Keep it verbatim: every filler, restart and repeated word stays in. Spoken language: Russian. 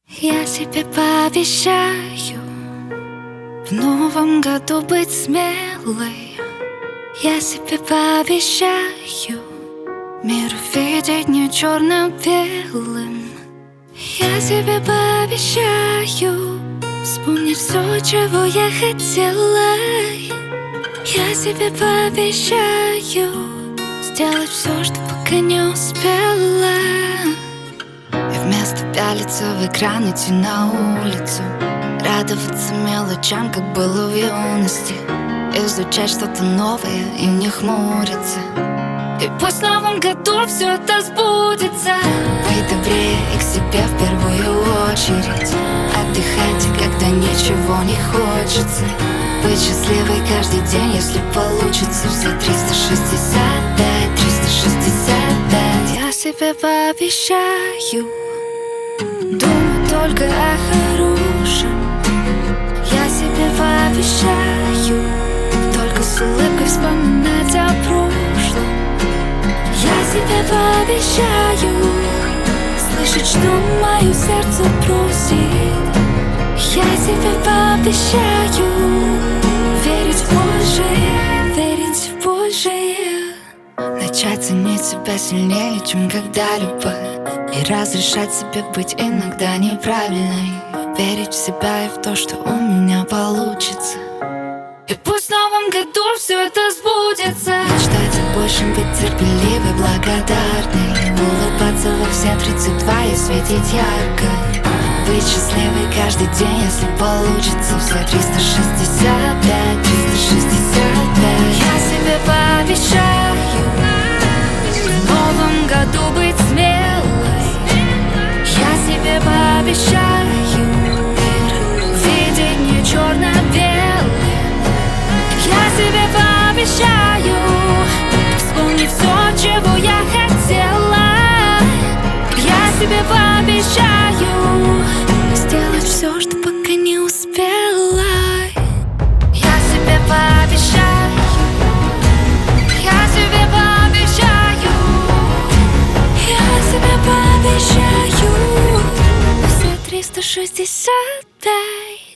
Я себе пообещаю в новом году быть смелой. Я себе пообещаю мир видеть не черно-белым. Я себе пообещаю вспомнить все, чего я хотела. Я себе пообещаю сделать все, что пока не успела. И вместо пялиться в экран идти на улицу, радоваться мелочам, как было в юности, изучать что-то новое и не хмуриться. И пусть в новом году все это сбудется. Быть добрее и к себе в первую очередь. Отдыхайте, когда ничего не хочется. Быть счастливой каждый день, если получится. Все триста шестьдесят пять, триста шестьдесят пять. Я себе пообещаю думать только о хорошем. Я себе пообещаю только с улыбкой вспоминать о прошлом. Я себе пообещаю слышать, что мое сердце просит. Я себе пообещаю верить в Божие, верить в Божие. Начать ценить себя сильнее, чем когда-либо, и разрешать себе быть иногда неправильной. Верить в себя и в то, что у меня получится. И пусть в новом году все это сбудется. Мечтать о большем, быть терпеливой, благодарной, улыбаться во все тридцать два и светить ярко. Быть счастливой каждый день, если получится. Все триста шестьдесят пять, триста шестьдесят пять. Я себе пообещаю в новом году быть смелой. Я себе пообещаю мир видеть не черно-белым. Я себе пообещаю вспомнить все, чего я хотела. Я себе пообещаю сделать все, что пока не успела. Я себе пообещаю, я себе пообещаю, я себе пообещаю все триста шестьдесят пять.